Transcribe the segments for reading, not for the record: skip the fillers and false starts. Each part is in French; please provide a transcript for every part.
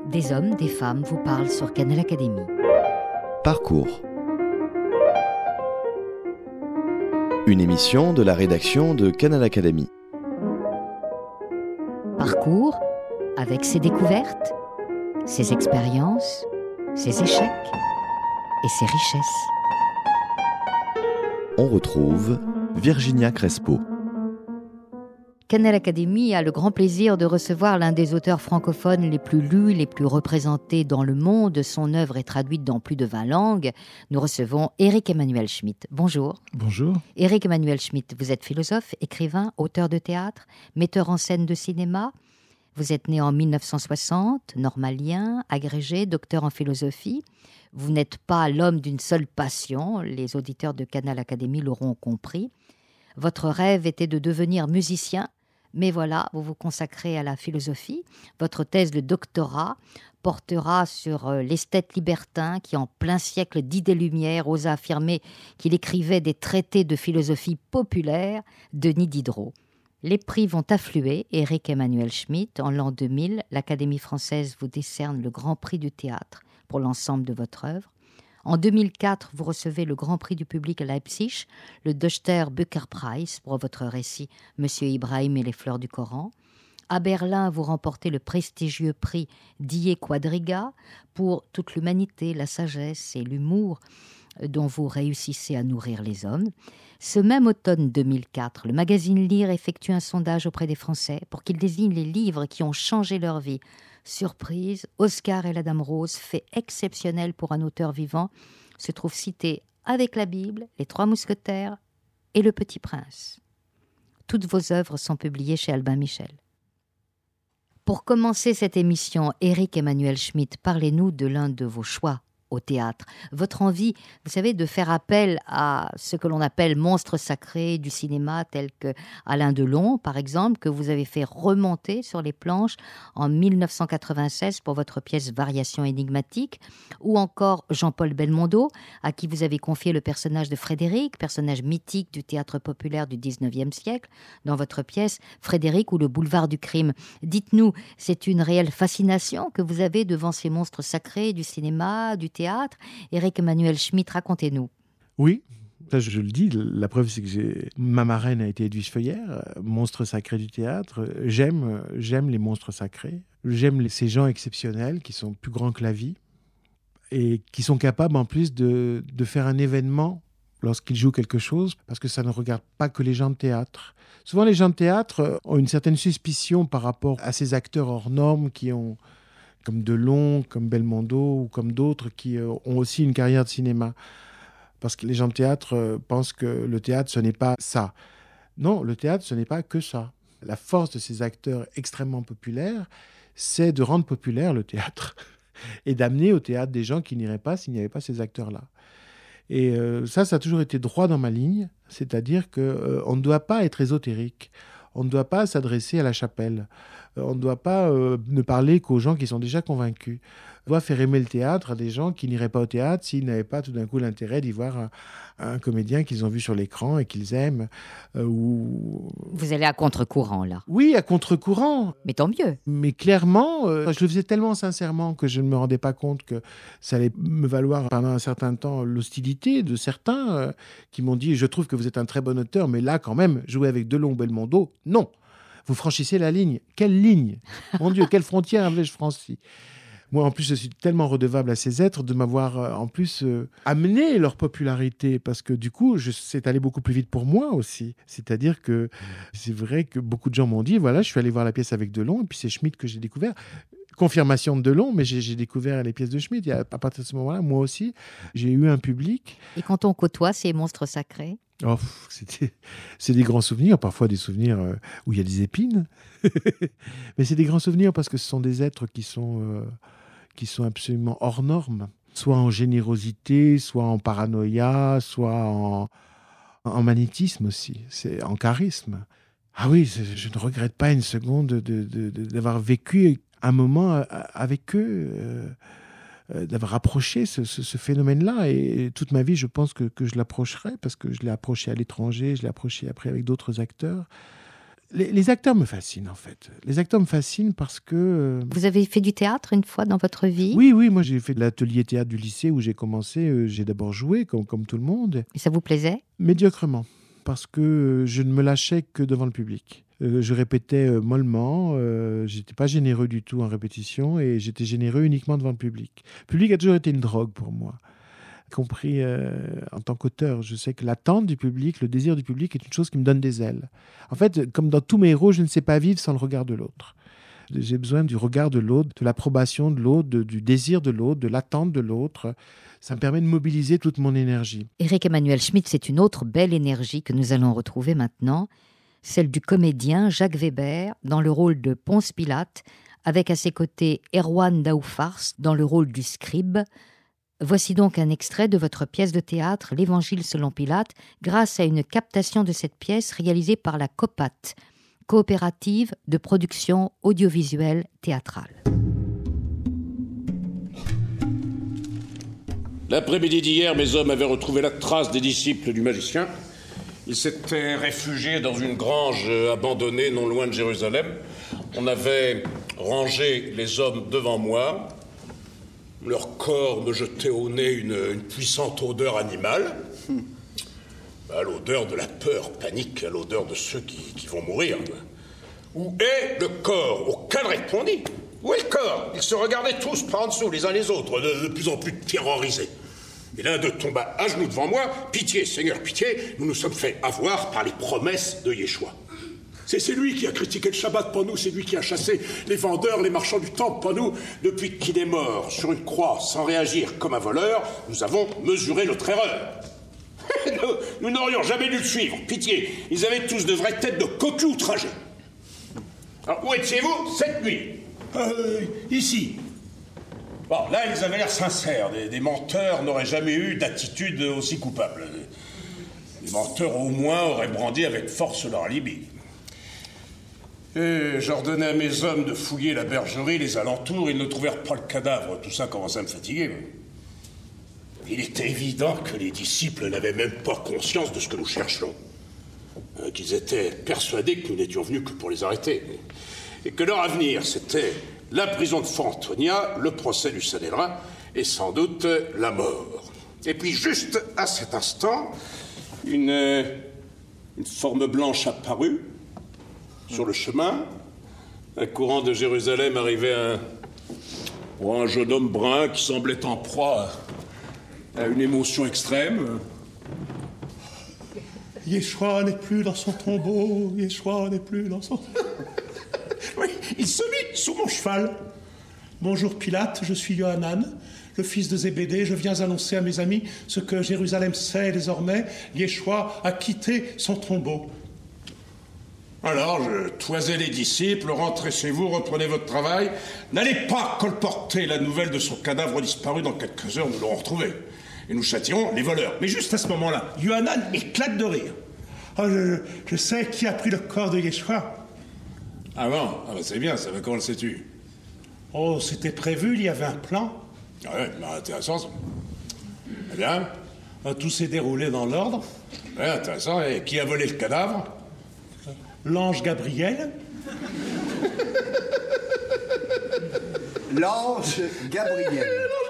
Des hommes, des femmes vous parlent sur Canal Académie. Parcours. Une émission de la rédaction de Canal Académie. Parcours avec ses découvertes, ses expériences, ses échecs et ses richesses. On retrouve Virginia Crespo. Canal Académie a le grand plaisir de recevoir l'un des auteurs francophones les plus lus, les plus représentés dans le monde. Son œuvre est traduite dans plus de 20 langues. Nous recevons Éric Emmanuel Schmitt. Bonjour. Bonjour. Éric Emmanuel Schmitt, vous êtes philosophe, écrivain, auteur de théâtre, metteur en scène de cinéma. Vous êtes né en 1960, normalien, agrégé, docteur en philosophie. Vous n'êtes pas l'homme d'une seule passion, les auditeurs de Canal Académie l'auront compris. Votre rêve était de devenir musicien, mais voilà, vous vous consacrez à la philosophie. Votre thèse de doctorat portera sur l'esthète libertin qui, en plein siècle d'idées-lumière, osa affirmer qu'il écrivait des traités de philosophie populaire, Denis Diderot. Les prix vont affluer. Éric Emmanuel Schmitt, en l'an 2000, l'Académie française vous décerne le Grand Prix du théâtre pour l'ensemble de votre œuvre. En 2004, vous recevez le Grand Prix du public à Leipzig, le Deutscher Bücherpreis pour votre récit « Monsieur Ibrahim et les fleurs du Coran ». À Berlin, vous remportez le prestigieux prix Die Quadriga pour toute l'humanité, la sagesse et l'humour dont vous réussissez à nourrir les hommes. Ce même automne 2004, le magazine Lire effectue un sondage auprès des Français pour qu'ils désignent les livres qui ont changé leur vie. Surprise, Oscar et la Dame Rose, fait exceptionnel pour un auteur vivant, se trouve cité avec la Bible, Les Trois Mousquetaires et Le Petit Prince. Toutes vos œuvres sont publiées chez Albin Michel. Pour commencer cette émission, Éric Emmanuel Schmitt, parlez-nous de l'un de vos choix au théâtre. Votre envie, vous savez, de faire appel à ce que l'on appelle monstres sacrés du cinéma, tels que Alain Delon, par exemple, que vous avez fait remonter sur les planches en 1996 pour votre pièce Variation énigmatique, ou encore Jean-Paul Belmondo, à qui vous avez confié le personnage de Frédéric, personnage mythique du théâtre populaire du 19e siècle, dans votre pièce Frédéric ou le boulevard du crime. Dites-nous, c'est une réelle fascination que vous avez devant ces monstres sacrés du cinéma, du théâtre. Éric Emmanuel Schmitt, racontez-nous. Oui, ça je le dis, la preuve c'est que ma marraine a été Edwige Feuillère, monstre sacré du théâtre. J'aime les monstres sacrés, j'aime ces gens exceptionnels qui sont plus grands que la vie et qui sont capables en plus de faire un événement lorsqu'ils jouent quelque chose, parce que ça ne regarde pas que les gens de théâtre. Souvent les gens de théâtre ont une certaine suspicion par rapport à ces acteurs hors normes qui ont, comme Delon, comme Belmondo ou comme d'autres qui ont aussi une carrière de cinéma. Parce que les gens de théâtre pensent que le théâtre, ce n'est pas ça. Non, le théâtre, ce n'est pas que ça. La force de ces acteurs extrêmement populaires, c'est de rendre populaire le théâtre et d'amener au théâtre des gens qui n'iraient pas s'il n'y avait pas ces acteurs-là. Et ça a toujours été droit dans ma ligne, c'est-à-dire qu'on ne doit pas être ésotérique. On ne doit pas s'adresser à la chapelle. On ne doit pas ne parler qu'aux gens qui sont déjà convaincus. On doit faire aimer le théâtre à des gens qui n'iraient pas au théâtre s'ils n'avaient pas tout d'un coup l'intérêt d'y voir un comédien qu'ils ont vu sur l'écran et qu'ils aiment. Vous allez à contre-courant, là. Oui, à contre-courant. Mais tant mieux. Mais clairement, je le faisais tellement sincèrement que je ne me rendais pas compte que ça allait me valoir pendant un certain temps l'hostilité de certains qui m'ont dit « Je trouve que vous êtes un très bon auteur, mais là, quand même, jouer avec Delon ou Belmondo, non. Vous franchissez la ligne. Quelle ligne ? Mon Dieu, quelle frontière avais-je franchi ?» Moi, en plus, je suis tellement redevable à ces êtres de m'avoir, en plus, amené leur popularité, parce que du coup, c'est allé beaucoup plus vite pour moi aussi. C'est-à-dire que c'est vrai que beaucoup de gens m'ont dit, voilà, je suis allé voir la pièce avec Delon, et puis c'est Schmitt que j'ai découvert. Confirmation de Delon, mais j'ai découvert les pièces de Schmitt. Et à partir de ce moment-là, moi aussi, j'ai eu un public. Et quand on côtoie ces monstres sacrés ? Oh, c'est des grands souvenirs, parfois des souvenirs où il y a des épines. Mais c'est des grands souvenirs parce que ce sont des êtres qui sont absolument hors normes, soit en générosité, soit en paranoïa, soit en magnétisme aussi, c'est en charisme. Ah oui, je ne regrette pas une seconde d'avoir vécu un moment avec eux, d'avoir approché ce phénomène-là. Et toute ma vie, je pense que je l'approcherai, parce que je l'ai approché à l'étranger, je l'ai approché après avec d'autres acteurs. Les acteurs me fascinent, en fait. Les acteurs me fascinent parce que... Vous avez fait du théâtre une fois dans votre vie ? Oui, moi j'ai fait de l'atelier théâtre du lycée où j'ai commencé. J'ai d'abord joué, comme tout le monde. Et ça vous plaisait ? Médiocrement, parce que je ne me lâchais que devant le public. Je répétais mollement, j'étais pas généreux du tout en répétition et j'étais généreux uniquement devant le public. Le public a toujours été une drogue pour moi. Y compris en tant qu'auteur. Je sais que l'attente du public, le désir du public est une chose qui me donne des ailes. En fait, comme dans tous mes héros, je ne sais pas vivre sans le regard de l'autre. J'ai besoin du regard de l'autre, de l'approbation de l'autre, du désir de l'autre, de l'attente de l'autre. Ça me permet de mobiliser toute mon énergie. Éric Emmanuel Schmitt, c'est une autre belle énergie que nous allons retrouver maintenant, celle du comédien Jacques Weber dans le rôle de Ponce Pilate, avec à ses côtés Erwan Daoufars dans le rôle du scribe. Voici donc un extrait de votre pièce de théâtre, L'Évangile selon Pilate, grâce à une captation de cette pièce réalisée par la COPAT, Coopérative de production audiovisuelle théâtrale. L'après-midi d'hier, mes hommes avaient retrouvé la trace des disciples du magicien. Ils s'étaient réfugiés dans une grange abandonnée non loin de Jérusalem. On avait rangé les hommes devant moi. Leur corps me jetait au nez une puissante odeur animale. À l'odeur de la peur, panique, à l'odeur de ceux qui vont mourir. Où est le corps ? Aucun ne répondit. Où est le corps ? Ils se regardaient tous par en dessous, les uns les autres, de plus en plus terrorisés. Et l'un d'eux tomba à genoux devant moi. « Pitié, Seigneur, pitié, nous nous sommes fait avoir par les promesses de Yeshua. » C'est lui qui a critiqué le Shabbat pour nous, c'est lui qui a chassé les vendeurs, les marchands du temple pour nous. Depuis qu'il est mort sur une croix sans réagir comme un voleur, nous avons mesuré notre erreur. Nous n'aurions jamais dû le suivre, pitié. Ils avaient tous de vraies têtes de cocus outragés. Alors, où étiez-vous cette nuit ? Ici. Bon, là, ils avaient l'air sincères. Des menteurs n'auraient jamais eu d'attitude aussi coupable. Les menteurs, au moins, auraient brandi avec force leur alibi. Et j'ordonnais à mes hommes de fouiller la bergerie, les alentours. Ils ne trouvèrent pas le cadavre. Tout ça commençait à me fatiguer. Il était évident que les disciples n'avaient même pas conscience de ce que nous cherchions. Qu'ils étaient persuadés que nous n'étions venus que pour les arrêter. Et que leur avenir, c'était la prison de Fort-Antonia, le procès du Sanhédrin et sans doute la mort. Et puis juste à cet instant, une forme blanche apparut sur le chemin. Un courant de Jérusalem arrivait à un jeune homme brun qui semblait en proie à une émotion extrême. Yeshua n'est plus dans son tombeau, Yeshua n'est plus dans son... Oui, il se mit sous mon cheval. Bonjour Pilate, je suis Yohanan, le fils de Zébédée. Je viens annoncer à mes amis ce que Jérusalem sait désormais. Yeshua a quitté son tombeau. Alors, je toisais les disciples, rentrez chez vous, reprenez votre travail. N'allez pas colporter la nouvelle de son cadavre disparu. Dans quelques heures, nous l'aurons retrouvé. Et nous châtierons les voleurs. Mais juste à ce moment-là, Yohanan éclate de rire. Oh, je sais qui a pris le corps de Yeshua. Ah bon ? Ah ben c'est bien, ça va, comment le sais-tu ? Oh, c'était prévu, il y avait un plan. Ah ouais, bah intéressant. Ça. Eh bien ? Tout s'est déroulé dans l'ordre. Ouais, intéressant. Et qui a volé le cadavre ? L'ange Gabriel. L'ange Gabriel.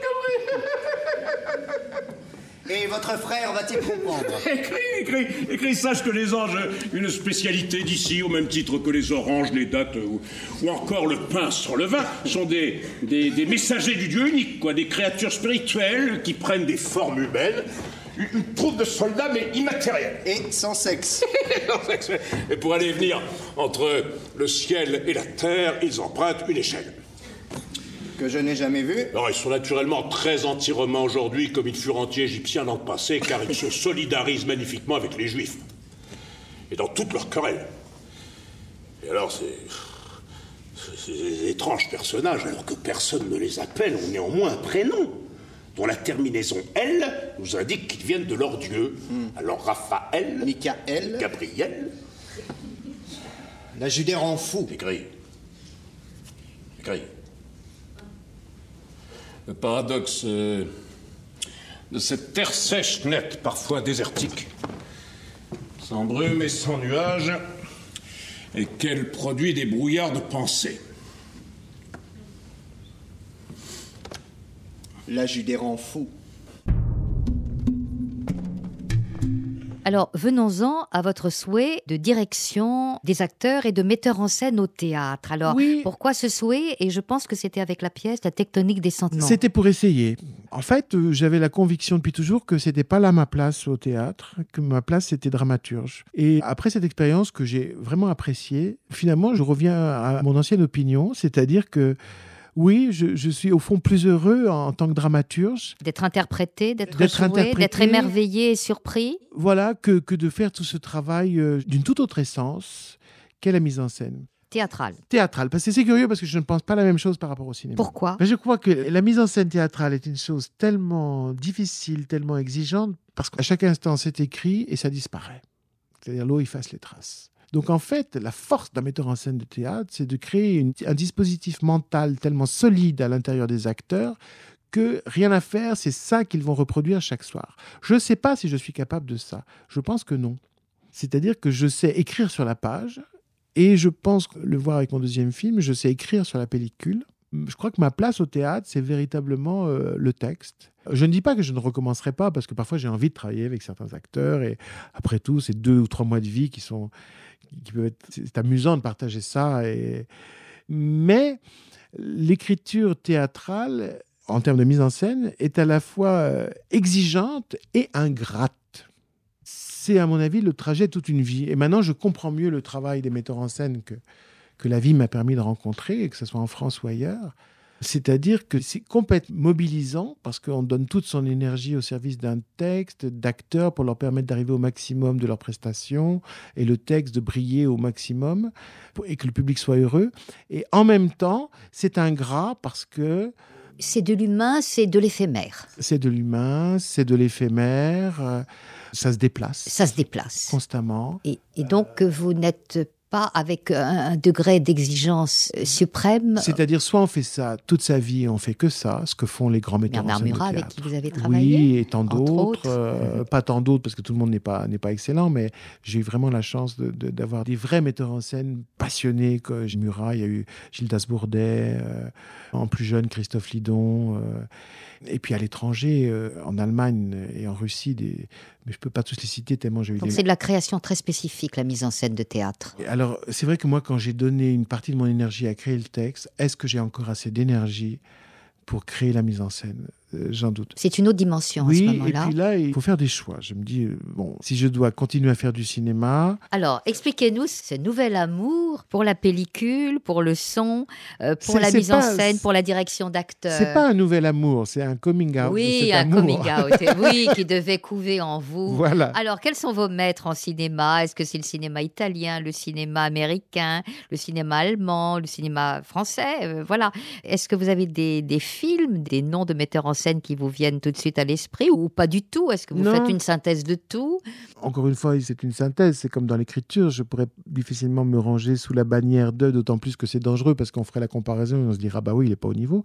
Et votre frère va-t-il comprendre ? Écris, sache que les anges, une spécialité d'ici, au même titre que les oranges, les dattes, ou encore le pain sans levain, sont des messagers du Dieu unique, quoi, des créatures spirituelles qui prennent des formes humaines, une troupe de soldats, mais immatériels. Et sans sexe. Sans sexe. Et pour aller et venir entre le ciel et la terre, ils empruntent une échelle. Que je n'ai jamais vu. Alors, ils sont naturellement très anti-romains aujourd'hui, comme ils furent anti-égyptiens dans le passé, car ils se solidarisent magnifiquement avec les Juifs. Et dans toutes leurs querelles. Et alors, c'est des étranges personnages, alors que personne ne les appelle, ont néanmoins un prénom, dont la terminaison « L » nous indique qu'ils viennent de leur Dieu. Alors, Raphaël, Michael, Gabriel... La Judée rend fou. Écrit. Le paradoxe de cette terre sèche, nette, parfois désertique, sans brume et sans nuages, et qu'elle produit des brouillards de pensée. La Judée rend fou. Alors, venons-en à votre souhait de direction des acteurs et de metteur en scène au théâtre. Alors, Oui. pourquoi ce souhait? Et je pense que c'était avec la pièce La tectonique des sentiments. C'était pour essayer. En fait, j'avais la conviction depuis toujours que c'était pas là ma place au théâtre, que ma place c'était dramaturge. Et après cette expérience que j'ai vraiment appréciée, finalement, je reviens à mon ancienne opinion, c'est-à-dire que oui, je suis au fond plus heureux en tant que dramaturge, D'être interprété, d'être joué, interprété. d'être émerveillé et surpris. voilà, que de faire tout ce travail d'une toute autre essence qu'est la mise en scène. Théâtral. Théâtrale. Parce que c'est curieux parce que je ne pense pas la même chose par rapport au cinéma. Pourquoi? Ben, je crois que la mise en scène théâtrale est une chose tellement difficile, tellement exigeante, parce qu'à chaque instant c'est écrit et ça disparaît. C'est-à-dire l'eau efface les traces. Donc en fait, la force d'un metteur en scène de théâtre, c'est de créer un dispositif mental tellement solide à l'intérieur des acteurs que rien à faire, c'est ça qu'ils vont reproduire chaque soir. Je ne sais pas si je suis capable de ça. Je pense que non. C'est-à-dire que je sais écrire sur la page et je pense le voir avec mon deuxième film, je sais écrire sur la pellicule. Je crois que ma place au théâtre, c'est véritablement le texte. Je ne dis pas que je ne recommencerai pas, parce que parfois j'ai envie de travailler avec certains acteurs, et après tout, c'est 2 ou 3 mois de vie qui peuvent être... C'est amusant de partager ça. Mais l'écriture théâtrale, en termes de mise en scène, est à la fois exigeante et ingrate. C'est, à mon avis, le trajet de toute une vie. Et maintenant, je comprends mieux le travail des metteurs en scène que la vie m'a permis de rencontrer, que ce soit en France ou ailleurs. C'est-à-dire que c'est complètement mobilisant parce qu'on donne toute son énergie au service d'un texte, d'acteurs, pour leur permettre d'arriver au maximum de leurs prestations et le texte de briller au maximum et que le public soit heureux. Et en même temps, c'est ingrat parce que C'est de l'humain, c'est de l'éphémère. c'est de l'humain, c'est de l'éphémère, ça se déplace. Ça se déplace. Constamment. Et donc, vous n'êtes pas avec un degré d'exigence suprême. C'est-à-dire, soit on fait ça toute sa vie, on fait que ça, ce que font les grands metteurs en Bernard scène de Murat, avec théâtre. qui vous avez travaillé. Oui, et tant entre d'autres. autres. Pas tant d'autres, parce que tout le monde n'est pas excellent, mais j'ai eu vraiment la chance d'avoir des vrais metteurs en scène passionnés. Comme Murat, il y a eu Gildas Bourdet, en plus jeune, Christophe Lidon. Et puis à l'étranger, en Allemagne et en Russie, mais je ne peux pas tous les citer tellement j'ai eu Donc des... c'est de la création très spécifique, la mise en scène de théâtre. Alors, c'est vrai que moi, quand j'ai donné une partie de mon énergie à créer le texte, est-ce que j'ai encore assez d'énergie pour créer la mise en scène? J'en doute. C'est une autre dimension à ce Oui, et moment-là. puis là, il faut faire des choix. Je me dis, bon, si je dois continuer à faire du cinéma, Alors, expliquez-nous ce nouvel amour pour la pellicule, pour le son, pour la C'est mise en pas- scène, pour la direction d'acteur. c'est pas un nouvel amour, c'est un coming out. de Oui, cet un amour. coming out, oui, qui devait couver en vous. Voilà. Alors, quels sont vos maîtres en cinéma? Est-ce que c'est le cinéma italien, le cinéma américain, le cinéma allemand, le cinéma français? Voilà. Est-ce que vous avez des films, des noms de metteurs en scène qui vous viennent tout de suite à l'esprit ou pas du tout? Est-ce que vous Non. faites une synthèse de tout? Encore une fois, c'est une synthèse. C'est comme dans l'écriture. Je pourrais difficilement me ranger sous la bannière de, d'autant plus que c'est dangereux parce qu'on ferait la comparaison et on se dira, bah oui, il n'est pas au niveau.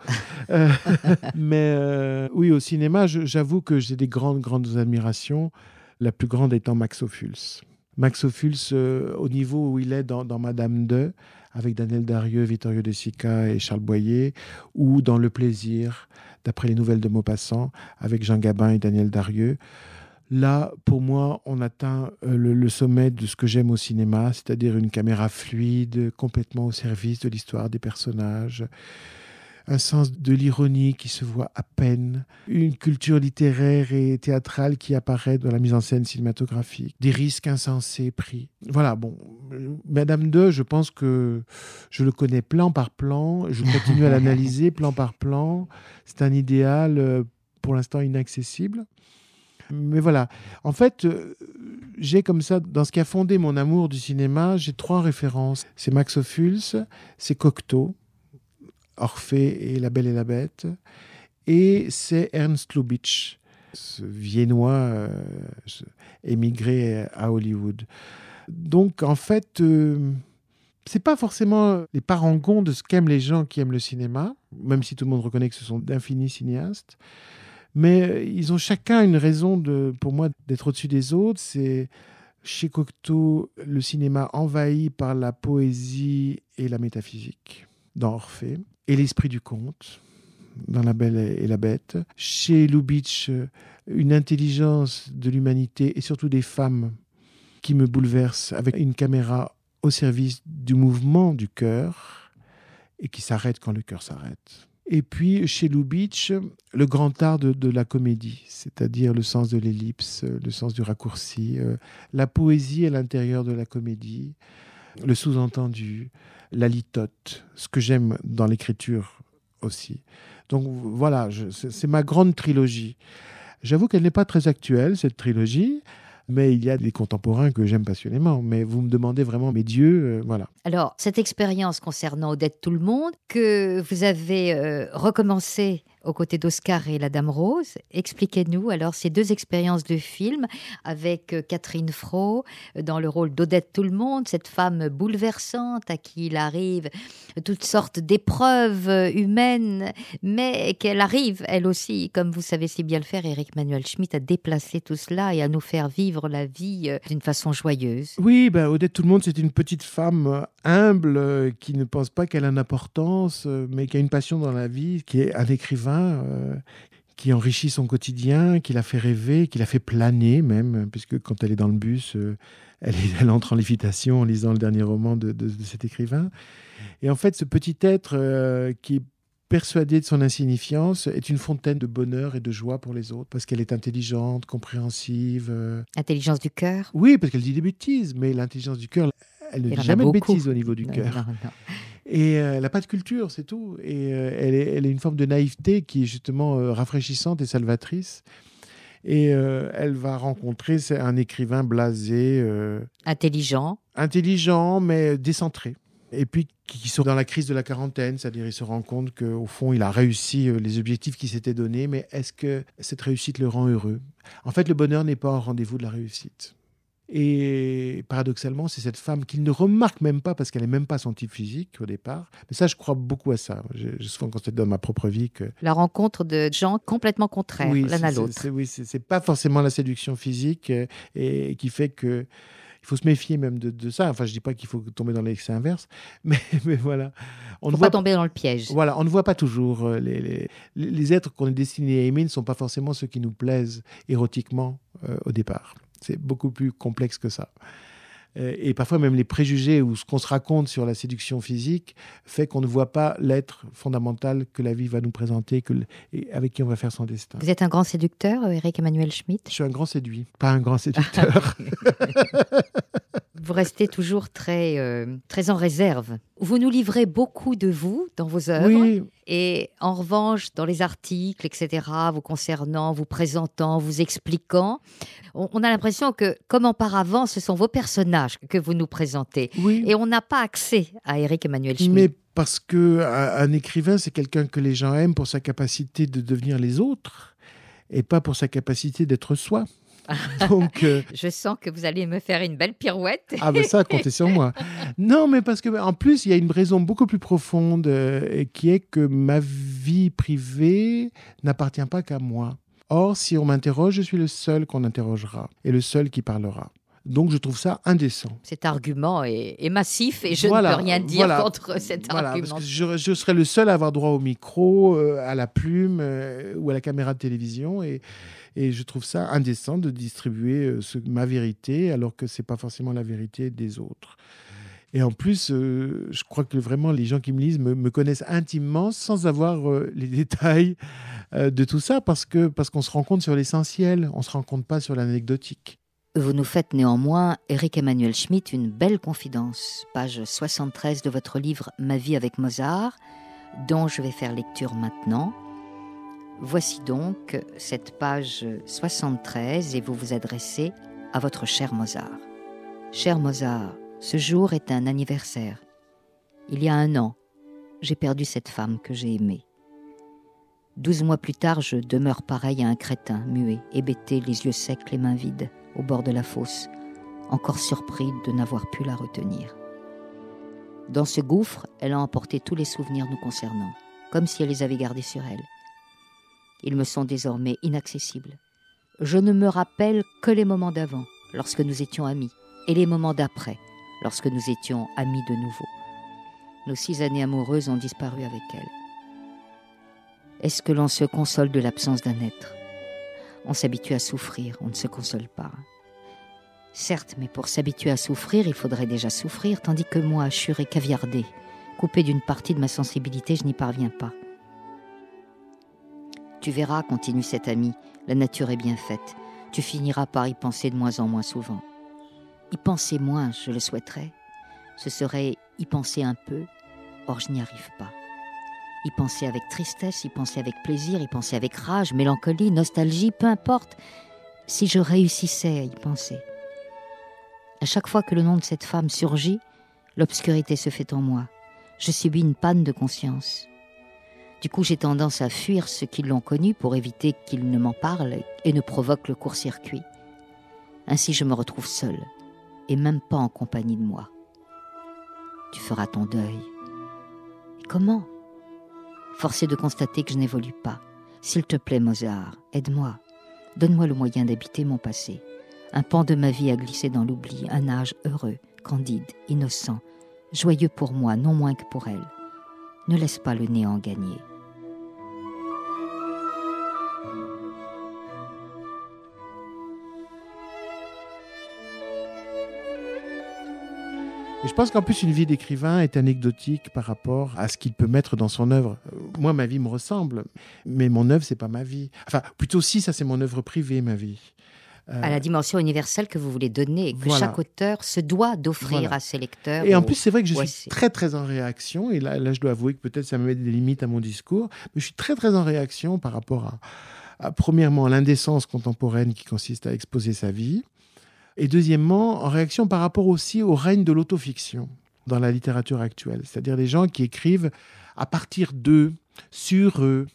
Mais oui, au cinéma, j'avoue que j'ai des grandes admirations. La plus grande étant Max Ophuls. Max Ophuls, au niveau où il est dans Madame II, avec Daniel Darieux, Vittorio De Sica et Charles Boyer, ou dans Le Plaisir, d'après les nouvelles de Maupassant, avec Jean Gabin et Daniel Darieux. Là, pour moi, on atteint le sommet de ce que j'aime au cinéma, c'est-à-dire une caméra fluide, complètement au service de l'histoire des personnages, un sens de l'ironie qui se voit à peine, une culture littéraire et théâtrale qui apparaît dans la mise en scène cinématographique, des risques insensés pris. Voilà, bon, Madame II, je pense que je le connais plan par plan, je continue à l'analyser plan par plan. C'est un idéal pour l'instant inaccessible. Mais voilà, en fait, j'ai comme ça, dans ce qui a fondé mon amour du cinéma, j'ai 3 références. C'est Max Ophuls, c'est Cocteau, Orphée et La Belle et la Bête, et c'est Ernst Lubitsch, ce Viennois émigré à Hollywood. Donc, en fait, c'est pas forcément les parangons de ce qu'aiment les gens qui aiment le cinéma, même si tout le monde reconnaît que ce sont d'infinis cinéastes. Mais ils ont chacun une raison, pour moi, d'être au-dessus des autres. C'est Chez Cocteau, le cinéma envahi par la poésie et la métaphysique, dans Orphée, et l'esprit du conte, dans La Belle et la Bête. Chez Lubitsch, une intelligence de l'humanité et surtout des femmes qui me bouleverse, avec une caméra au service du mouvement du cœur et qui s'arrête quand le cœur s'arrête. Et puis, chez Lubitsch, le grand art de la comédie, c'est-à-dire le sens de l'ellipse, le sens du raccourci, la poésie à l'intérieur de la comédie, le sous-entendu, la litote, ce que j'aime dans l'écriture aussi. Donc voilà, c'est ma grande trilogie. J'avoue qu'elle n'est pas très actuelle, cette trilogie, mais il y a des contemporains que j'aime passionnément. Mais vous me demandez vraiment mes dieux, voilà. Alors, cette expérience concernant Odette Tout-le-Monde, que vous avez recommencé aux côtés d'Oscar et la Dame Rose, expliquez-nous alors ces deux expériences de film avec Catherine Fro dans le rôle d'Odette Tout-le-Monde, cette femme bouleversante à qui il arrive toutes sortes d'épreuves humaines, mais qu'elle arrive, elle aussi, comme vous savez si bien le faire, Éric Manuel Schmitt, à déplacer tout cela et à nous faire vivre la vie d'une façon joyeuse. Oui, Odette Tout-le-Monde, c'est une petite femme humble qui ne pense pas qu'elle a une importance, mais qui a une passion dans la vie, qui est un écrivain, qui enrichit son quotidien, qui la fait rêver, qui la fait planer même, puisque quand elle est dans le bus, elle entre en lévitation en lisant le dernier roman de cet écrivain. Et en fait, ce petit être qui est persuadé de son insignifiance est une fontaine de bonheur et de joie pour les autres, parce qu'elle est intelligente, compréhensive. Intelligence du cœur. Oui, parce qu'elle dit des bêtises, mais l'intelligence du cœur, elle ne dit jamais de bêtises au niveau du cœur. Non. Et elle n'a pas de culture, c'est tout. Et elle est une forme de naïveté qui est justement rafraîchissante et salvatrice. Et elle va rencontrer un écrivain blasé. Intelligent, mais décentré. Et puis qui sont dans la crise de la quarantaine, c'est-à-dire il se rend compte qu'au fond, il a réussi les objectifs qu'il s'était donnés, mais est-ce que cette réussite le rend heureux ? En fait, le bonheur n'est pas au rendez-vous de la réussite. Et paradoxalement, c'est cette femme qu'il ne remarque même pas parce qu'elle n'est même pas son type physique au départ. Mais ça, je crois beaucoup à ça. J'ai souvent constaté dans ma propre vie que... La rencontre de gens complètement contraires l'un à l'autre. Oui, c'est pas forcément la séduction physique et qui fait que... Il faut se méfier même de ça. Enfin, je ne dis pas qu'il faut tomber dans l'excès inverse, mais voilà. Il ne faut pas tomber dans le piège. Voilà, on ne voit pas toujours. Les êtres qu'on est destinés à aimer ne sont pas forcément ceux qui nous plaisent érotiquement au départ. C'est beaucoup plus complexe que ça. Et parfois, même les préjugés ou ce qu'on se raconte sur la séduction physique fait qu'on ne voit pas l'être fondamental que la vie va nous présenter et avec qui on va faire son destin. Vous êtes un grand séducteur, Éric Emmanuel Schmitt ? Je suis un grand séduit, pas un grand séducteur. Vous restez toujours très en réserve. Vous nous livrez beaucoup de vous dans vos œuvres. Oui. Et en revanche, dans les articles, etc., vous concernant, vous présentant, vous expliquant, on a l'impression que, comme auparavant, ce sont vos personnages que vous nous présentez. Oui. Et on n'a pas accès à Éric Emmanuel Schmitt. Mais parce qu'un écrivain, c'est quelqu'un que les gens aiment pour sa capacité de devenir les autres et pas pour sa capacité d'être soi. Donc, je sens que vous allez me faire une belle pirouette. Ah ben ça, comptez sur moi. Non, mais parce que en plus, il y a une raison beaucoup plus profonde qui est que ma vie privée n'appartient pas qu'à moi. Or, si on m'interroge, je suis le seul qu'on interrogera et le seul qui parlera. Donc, je trouve ça indécent. Cet argument est massif et je ne peux rien dire contre cet argument. Parce que je serais le seul à avoir droit au micro, à la plume ou à la caméra de télévision et je trouve ça indécent de distribuer ma vérité alors que ce n'est pas forcément la vérité des autres. Et en plus, je crois que vraiment les gens qui me lisent me connaissent intimement sans avoir les détails de tout ça parce qu'on se rend compte sur l'essentiel, on ne se rend compte pas sur l'anecdotique. Vous nous faites néanmoins, Éric Emmanuel Schmitt, une belle confidence. Page 73 de votre livre « Ma vie avec Mozart », dont je vais faire lecture maintenant. Voici donc cette page 73 et vous vous adressez à votre cher Mozart. Cher Mozart, ce jour est un anniversaire. Il y a 1 an, j'ai perdu cette femme que j'ai aimée. 12 mois plus tard, je demeure pareil à un crétin, muet, hébété, les yeux secs, les mains vides, au bord de la fosse, encore surpris de n'avoir pu la retenir. Dans ce gouffre, elle a emporté tous les souvenirs nous concernant, comme si elle les avait gardés sur elle. Ils me sont désormais inaccessibles. Je ne me rappelle que les moments d'avant, lorsque nous étions amis, et les moments d'après, lorsque nous étions amis de nouveau. Nos 6 années amoureuses ont disparu avec elle. Est-ce que l'on se console de l'absence d'un être ? On s'habitue à souffrir, on ne se console pas. Certes, mais pour s'habituer à souffrir, il faudrait déjà souffrir, tandis que moi, chure et caviardée, coupée d'une partie de ma sensibilité, je n'y parviens pas. Tu verras, continue cet ami, la nature est bien faite. Tu finiras par y penser de moins en moins souvent. Y penser moins, je le souhaiterais. Ce serait y penser un peu, or je n'y arrive pas. Y penser avec tristesse, y penser avec plaisir, y penser avec rage, mélancolie, nostalgie, peu importe, si je réussissais à y penser. À chaque fois que le nom de cette femme surgit, l'obscurité se fait en moi. Je subis une panne de conscience. Du coup, j'ai tendance à fuir ceux qui l'ont connue pour éviter qu'ils ne m'en parlent et ne provoquent le court-circuit. Ainsi, je me retrouve seule, et même pas en compagnie de moi. Tu feras ton deuil. Et comment ? Force est de constater que je n'évolue pas. S'il te plaît, Mozart, aide-moi. Donne-moi le moyen d'habiter mon passé. Un pan de ma vie a glissé dans l'oubli, un âge heureux, candide, innocent, joyeux pour moi, non moins que pour elle. Ne laisse pas le néant gagner. Et je pense qu'en plus, une vie d'écrivain est anecdotique par rapport à ce qu'il peut mettre dans son œuvre. Moi, ma vie me ressemble, mais mon œuvre, c'est pas ma vie. Enfin, plutôt si, ça, c'est mon œuvre privée, ma vie. À la dimension universelle que vous voulez donner, et que voilà. chaque auteur se doit d'offrir Voilà. à ses lecteurs. Et en plus, c'est vrai que je suis voici. très, très en réaction. Et là, je dois avouer que peut-être ça me met des limites à mon discours. Mais je suis très, très en réaction par rapport premièrement, l'indécence contemporaine qui consiste à exposer sa vie. Et deuxièmement, en réaction par rapport aussi au règne de l'autofiction dans la littérature actuelle. C'est-à-dire des gens qui écrivent à partir d'eux, sur eux.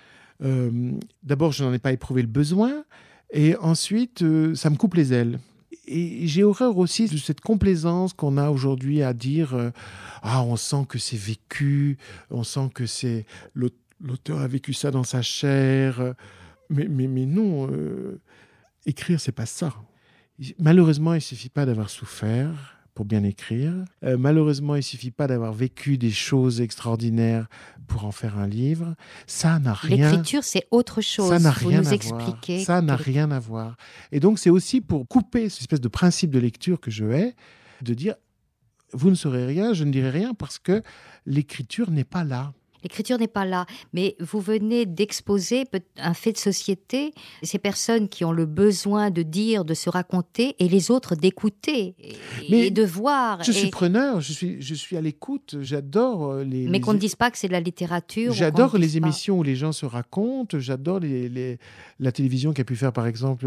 D'abord, je n'en ai pas éprouvé le besoin. Et ensuite, ça me coupe les ailes. Et j'ai horreur aussi de cette complaisance qu'on a aujourd'hui à dire on sent que c'est vécu, on sent que c'est l'auteur a vécu ça dans sa chair. Mais non, écrire, c'est pas ça. Malheureusement, il ne suffit pas d'avoir souffert pour bien écrire. Malheureusement, il ne suffit pas d'avoir vécu des choses extraordinaires pour en faire un livre. Ça n'a rien... L'écriture, c'est autre chose. Ça n'a Vous rien nous à expliquez. voir. Ça n'a rien à voir. Et donc, c'est aussi pour couper cette espèce de principe de lecture que je hais, de dire, vous ne saurez rien, je ne dirai rien, parce que l'écriture n'est pas là. L'écriture n'est pas là, mais vous venez d'exposer un fait de société, ces personnes qui ont le besoin de dire, de se raconter, et les autres d'écouter et de voir. Je suis preneur, je suis à l'écoute, j'adore les... Mais qu'on ne dise pas que c'est de la littérature. J'adore les émissions où les gens se racontent, j'adore la télévision qu'a pu faire par exemple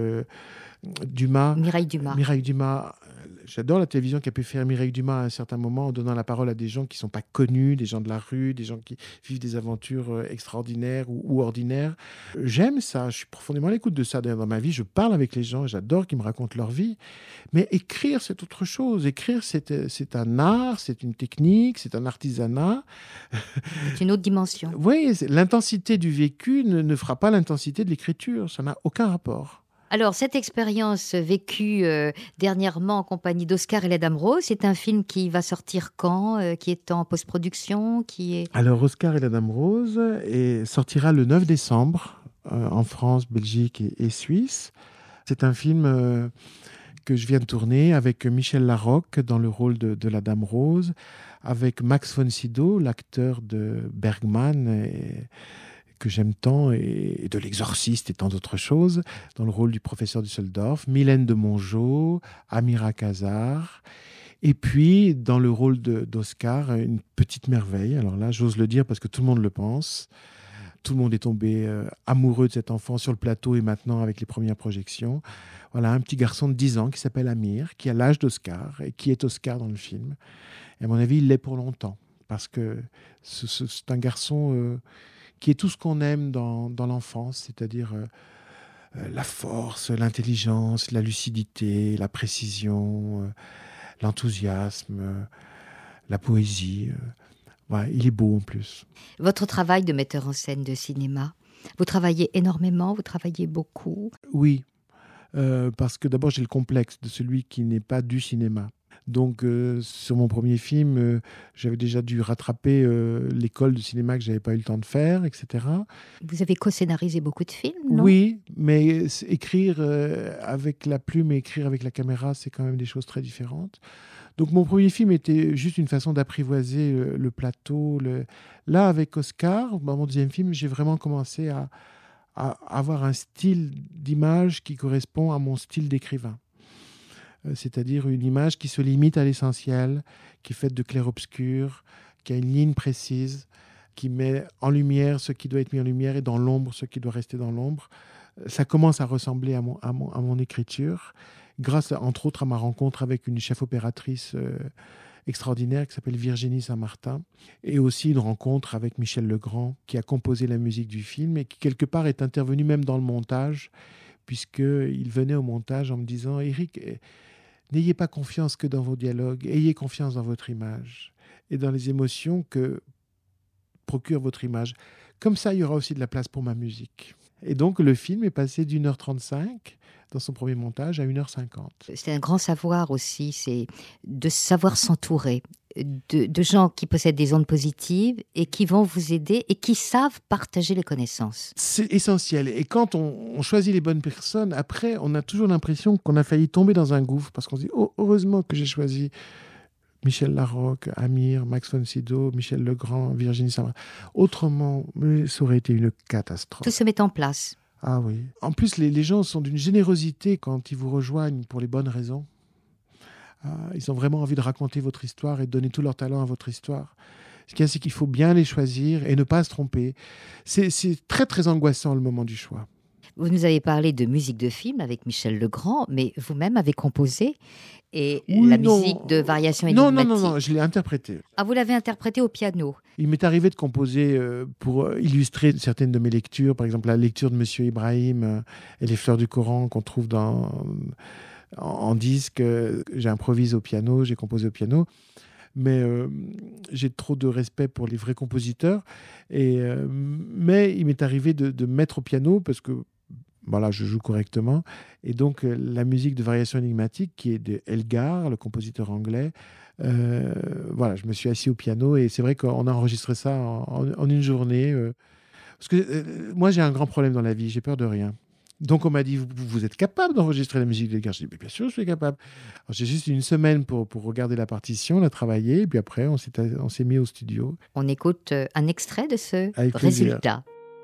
Mireille Dumas. J'adore la télévision qu'a pu faire Mireille Dumas à un certain moment en donnant la parole à des gens qui ne sont pas connus, des gens de la rue, des gens qui vivent des aventures extraordinaires ou ordinaires. J'aime ça, je suis profondément à l'écoute de ça. D'ailleurs, dans ma vie, je parle avec les gens, j'adore qu'ils me racontent leur vie. Mais écrire, c'est autre chose. Écrire, c'est un art, c'est une technique, c'est un artisanat. C'est une autre dimension. Oui, l'intensité du vécu ne fera pas l'intensité de l'écriture. Ça n'a aucun rapport. Alors, cette expérience vécue dernièrement en compagnie d'Oscar et la Dame Rose, c'est un film qui va sortir quand, qui est en post-production, Alors, Oscar et la Dame Rose sortira le 9 décembre en France, Belgique et Suisse. C'est un film que je viens de tourner avec Michel Larocque dans le rôle de la Dame Rose, avec Max von Sydow, l'acteur de Bergman que j'aime tant, et de L'Exorciste et tant d'autres choses, dans le rôle du professeur Düsseldorf, Mylène de Mongeau, Amira Kazar, et puis dans le rôle d'Oscar, une petite merveille. Alors là, j'ose le dire parce que tout le monde le pense. Tout le monde est tombé amoureux de cet enfant sur le plateau et maintenant avec les premières projections. Voilà, un petit garçon de 10 ans qui s'appelle Amir, qui a l'âge d'Oscar et qui est Oscar dans le film. Et à mon avis, il l'est pour longtemps, parce que c'est un garçon... qui est tout ce qu'on aime dans l'enfance, c'est-à-dire la force, l'intelligence, la lucidité, la précision, l'enthousiasme, la poésie. Ouais, il est beau en plus. Votre travail de metteur en scène de cinéma, vous travaillez énormément, vous travaillez beaucoup. Oui. parce que d'abord j'ai le complexe de celui qui n'est pas du cinéma. Donc sur mon premier film, j'avais déjà dû rattraper l'école de cinéma que je n'avais pas eu le temps de faire, etc. Vous avez co-scénarisé beaucoup de films, non? Oui, mais écrire avec la plume et écrire avec la caméra, c'est quand même des choses très différentes. Donc mon premier film était juste une façon d'apprivoiser le plateau. Là, avec Oscar, mon deuxième film, j'ai vraiment commencé à avoir un style d'image qui correspond à mon style d'écrivain. C'est-à-dire une image qui se limite à l'essentiel, qui est faite de clair-obscur, qui a une ligne précise, qui met en lumière ce qui doit être mis en lumière et dans l'ombre ce qui doit rester dans l'ombre. Ça commence à ressembler à mon écriture, grâce entre autres à ma rencontre avec une chef opératrice extraordinaire qui s'appelle Virginie Saint-Martin, et aussi une rencontre avec Michel Legrand, qui a composé la musique du film et qui quelque part est intervenu même dans le montage, puisqu'il venait au montage en me disant « Éric, n'ayez pas confiance que dans vos dialogues, ayez confiance dans votre image et dans les émotions que procure votre image. Comme ça, il y aura aussi de la place pour ma musique. » Et donc, le film est passé d'1h35 dans son premier montage à 1h50. C'est un grand savoir aussi, c'est de savoir s'entourer de gens qui possèdent des ondes positives et qui vont vous aider et qui savent partager les connaissances. C'est essentiel. Et quand on choisit les bonnes personnes, après, on a toujours l'impression qu'on a failli tomber dans un gouffre parce qu'on se dit « Oh, heureusement que j'ai choisi Michel Larocque, Amir, Max von Sydow, Michel Legrand, Virginie Saint-Martin. Autrement, ça aurait été une catastrophe. » Tout se met en place. Ah oui. En plus, les gens sont d'une générosité quand ils vous rejoignent pour les bonnes raisons. Ils ont vraiment envie de raconter votre histoire et de donner tout leur talent à votre histoire. Ce qu'il y a, c'est qu'il faut bien les choisir et ne pas se tromper. C'est très, très angoissant le moment du choix. Vous nous avez parlé de musique de film avec Michel Legrand, mais vous-même avez composé musique de Variation énigmatique. Non, je l'ai interprétée. Ah, vous l'avez interprétée au piano. Il m'est arrivé de composer pour illustrer certaines de mes lectures, par exemple la lecture de Monsieur Ibrahim et les fleurs du Coran qu'on trouve en disque. J'improvise au piano, j'ai composé au piano. Mais j'ai trop de respect pour les vrais compositeurs. Mais il m'est arrivé de mettre au piano parce que voilà, je joue correctement. Et donc, la musique de Variation énigmatique, qui est de Elgar, le compositeur anglais, voilà, je me suis assis au piano et c'est vrai qu'on a enregistré ça en une journée. Parce que moi, j'ai un grand problème dans la vie, j'ai peur de rien. Donc, on m'a dit, vous êtes capable d'enregistrer la musique d'Elgar? J'ai dit, bien sûr, je suis capable. Alors, j'ai juste une semaine pour regarder la partition, la travailler, et puis après, on s'est mis au studio. On écoute un extrait de ce Avec plaisir. résultat.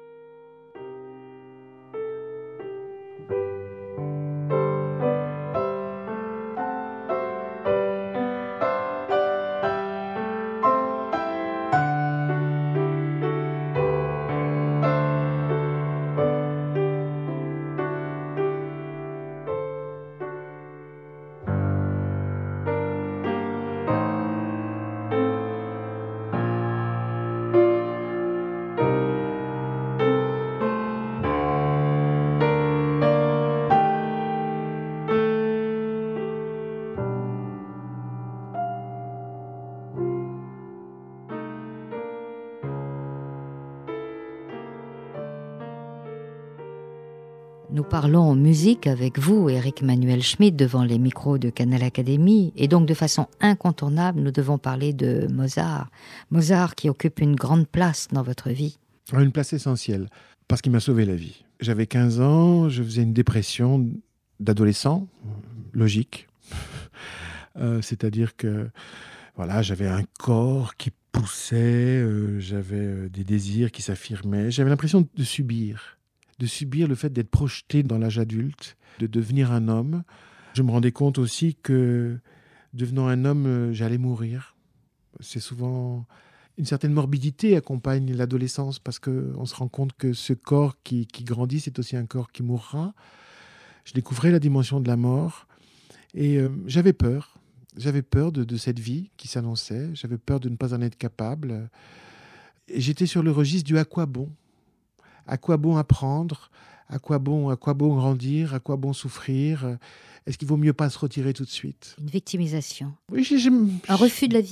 Nous parlons en musique avec vous, Éric Manuel Schmitt, devant les micros de Canal Académie. Et donc, de façon incontournable, nous devons parler de Mozart. Mozart qui occupe une grande place dans votre vie. Une place essentielle, parce qu'il m'a sauvé la vie. J'avais 15 ans, je faisais une dépression d'adolescent, logique. C'est-à-dire que voilà, j'avais un corps qui poussait, j'avais des désirs qui s'affirmaient. J'avais l'impression de subir le fait d'être projeté dans l'âge adulte, de devenir un homme. Je me rendais compte aussi que, devenant un homme, j'allais mourir. C'est souvent... Une certaine morbidité accompagne l'adolescence parce qu'on se rend compte que ce corps qui grandit, c'est aussi un corps qui mourra. Je découvrais la dimension de la mort et j'avais peur. J'avais peur de cette vie qui s'annonçait. J'avais peur de ne pas en être capable. Et j'étais sur le registre du « à quoi bon ?» À quoi bon apprendre? À quoi bon grandir? À quoi bon souffrir? Est-ce qu'il vaut mieux pas se retirer tout de suite? Une victimisation. Oui, un refus de la vie?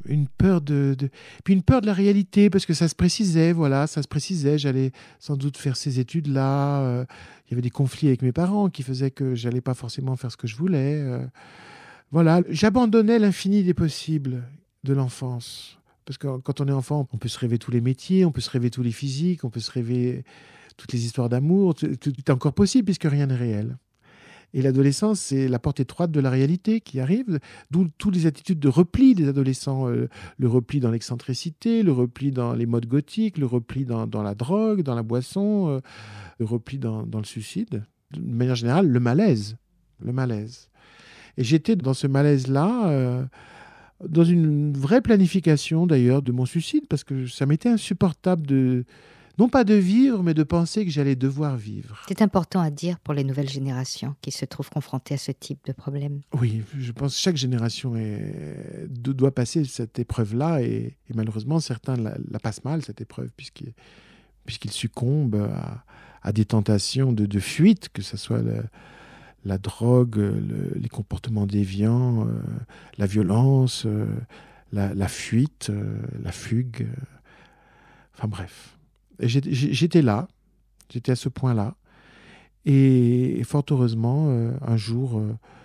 une peur puis une peur de la réalité, parce que ça se précisait, j'allais sans doute faire ces études-là. Il y avait des conflits avec mes parents qui faisaient que j'allais pas forcément faire ce que je voulais. Voilà, j'abandonnais l'infini des possibles de l'enfance. Parce que quand on est enfant, on peut se rêver tous les métiers, on peut se rêver tous les physiques, on peut se rêver toutes les histoires d'amour. Tout est encore possible puisque rien n'est réel. Et l'adolescence, c'est la porte étroite de la réalité qui arrive, d'où toutes les attitudes de repli des adolescents. Le repli dans l'excentricité, le repli dans les modes gothiques, le repli dans la drogue, dans la boisson, le repli dans le suicide. De manière générale, le malaise. Et j'étais dans ce malaise-là, dans une vraie planification d'ailleurs de mon suicide, parce que ça m'était insupportable non pas de vivre, mais de penser que j'allais devoir vivre. C'est important à dire pour les nouvelles générations qui se trouvent confrontées à ce type de problème. Oui, je pense que chaque génération doit passer cette épreuve-là, et malheureusement, certains la passent mal, cette épreuve, puisqu'ils succombent à des tentations de fuite, que ce soit la drogue, les comportements déviants, la violence, la fuite, la fugue. Enfin bref. Et j'étais là, j'étais à ce point-là. Et fort heureusement, un jour,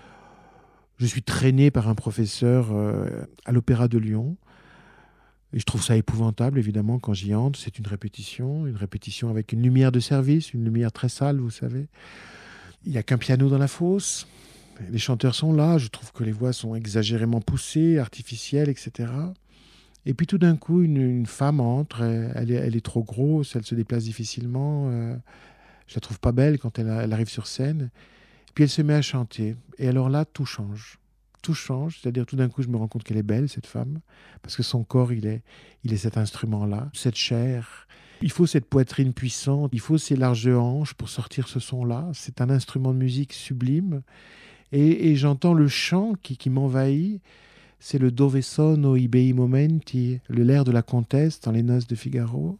je suis traîné par un professeur à l'Opéra de Lyon. Et je trouve ça épouvantable, évidemment, quand j'y entre. C'est une répétition avec une lumière de service, une lumière très sale, vous savez. Il n'y a qu'un piano dans la fosse. Les chanteurs sont là. Je trouve que les voix sont exagérément poussées, artificielles, etc. Et puis tout d'un coup, une femme entre. Elle est trop grosse, elle se déplace difficilement. Je la trouve pas belle quand elle arrive sur scène. Puis elle se met à chanter. Et alors là, tout change. Tout change. C'est-à-dire tout d'un coup, je me rends compte qu'elle est belle, cette femme. Parce que son corps, il est cet instrument-là, cette chair. Il faut cette poitrine puissante, il faut ces larges hanches pour sortir ce son-là. C'est un instrument de musique sublime. Et j'entends le chant qui m'envahit. C'est le Dove sono i bei momenti, l'air de la comtesse dans Les Noces de Figaro.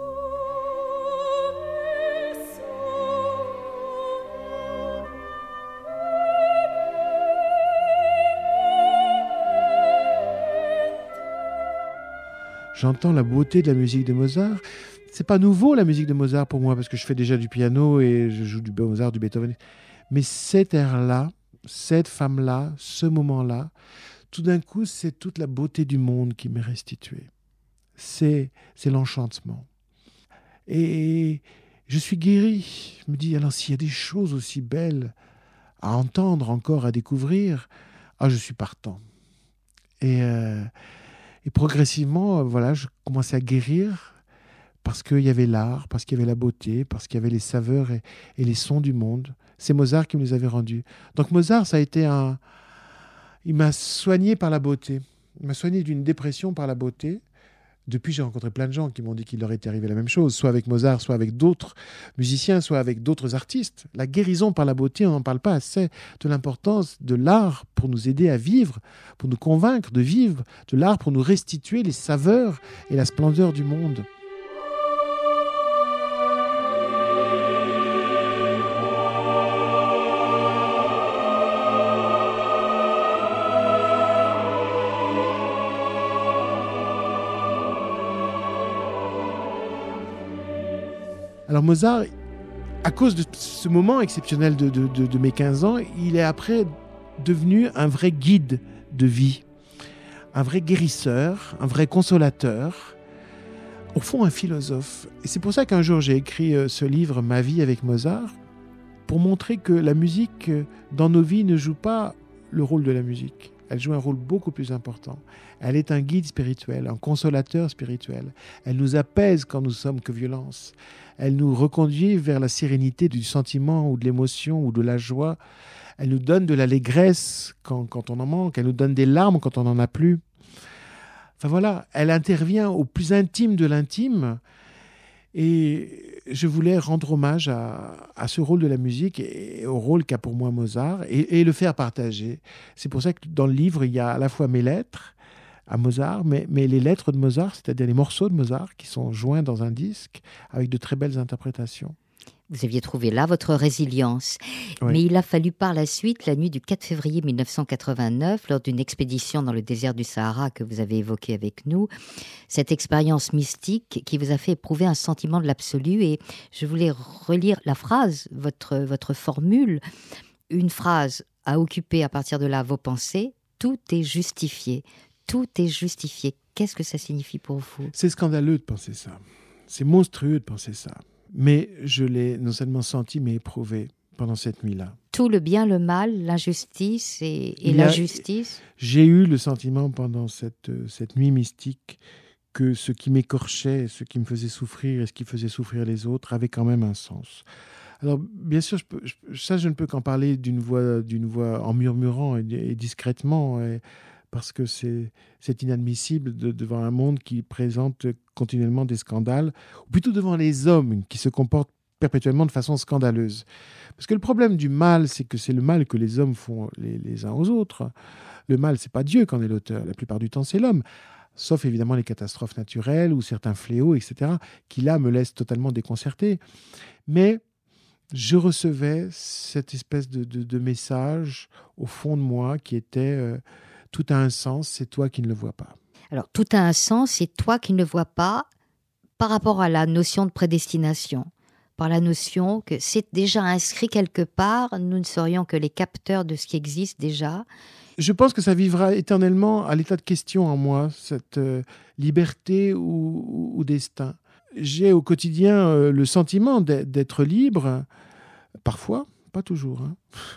J'entends la beauté de la musique de Mozart. C'est pas nouveau, la musique de Mozart pour moi, parce que je fais déjà du piano et je joue du Mozart, du Beethoven. Mais cet air-là, cette femme-là, ce moment-là, tout d'un coup, c'est toute la beauté du monde qui m'est restituée. C'est l'enchantement. Et je suis guéri. Je me dis, alors s'il y a des choses aussi belles à entendre encore, à découvrir, je suis partant. Et progressivement, voilà, je commençais à guérir parce qu'il y avait l'art, parce qu'il y avait la beauté, parce qu'il y avait les saveurs et les sons du monde. C'est Mozart qui me les avait rendus. Donc Mozart, ça a été il m'a soigné par la beauté. Il m'a soigné d'une dépression par la beauté. Depuis, j'ai rencontré plein de gens qui m'ont dit qu'il leur était arrivé la même chose, soit avec Mozart, soit avec d'autres musiciens, soit avec d'autres artistes. La guérison par la beauté, on n'en parle pas assez de l'importance de l'art pour nous aider à vivre, pour nous convaincre de vivre, de l'art pour nous restituer les saveurs et la splendeur du monde. Alors Mozart, à cause de ce moment exceptionnel de mes 15 ans, il est après devenu un vrai guide de vie, un vrai guérisseur, un vrai consolateur, au fond un philosophe. Et c'est pour ça qu'un jour j'ai écrit ce livre « Ma vie avec Mozart », pour montrer que la musique dans nos vies ne joue pas le rôle de la musique. Elle joue un rôle beaucoup plus important. Elle est un guide spirituel, un consolateur spirituel. Elle nous apaise quand nous sommes que violence. Elle nous reconduit vers la sérénité du sentiment ou de l'émotion ou de la joie. Elle nous donne de l'allégresse quand on en manque. Elle nous donne des larmes quand on n'en a plus. Enfin voilà, elle intervient au plus intime de l'intime. Et je voulais rendre hommage à ce rôle de la musique et au rôle qu'a pour moi Mozart et le faire partager. C'est pour ça que dans le livre, il y a à la fois mes lettres à Mozart, mais les lettres de Mozart, c'est-à-dire les morceaux de Mozart qui sont joints dans un disque avec de très belles interprétations. Vous aviez trouvé là votre résilience. Oui. Mais il a fallu par la suite, la nuit du 4 février 1989, lors d'une expédition dans le désert du Sahara que vous avez évoquée avec nous, cette expérience mystique qui vous a fait éprouver un sentiment de l'absolu. Et je voulais relire la phrase, votre formule. Une phrase à occuper à partir de là vos pensées. Tout est justifié. Tout est justifié. Qu'est-ce que ça signifie pour vous ? C'est scandaleux de penser ça. C'est monstrueux de penser ça. Mais je l'ai non seulement senti, mais éprouvé pendant cette nuit-là. Tout le bien, le mal, l'injustice et la justice. J'ai eu le sentiment pendant cette nuit mystique que ce qui m'écorchait, ce qui me faisait souffrir et ce qui faisait souffrir les autres avait quand même un sens. Alors, bien sûr, je ne peux qu'en parler d'une voix en murmurant et discrètement, parce que c'est inadmissible devant un monde qui présente continuellement des scandales, ou plutôt devant les hommes qui se comportent perpétuellement de façon scandaleuse. Parce que le problème du mal, c'est que c'est le mal que les hommes font les uns aux autres. Le mal, c'est pas Dieu qui en est l'auteur. La plupart du temps, c'est l'homme. Sauf évidemment les catastrophes naturelles ou certains fléaux, etc., qui là me laissent totalement déconcerté. Mais je recevais cette espèce de message au fond de moi qui était tout a un sens, c'est toi qui ne le vois pas. Alors, tout a un sens, c'est toi qui ne le vois pas par rapport à la notion de prédestination, par la notion que c'est déjà inscrit quelque part, nous ne serions que les capteurs de ce qui existe déjà. Je pense que ça vivra éternellement à l'état de question en moi, cette liberté ou destin. J'ai au quotidien le sentiment d'être libre, parfois, pas toujours. Hein.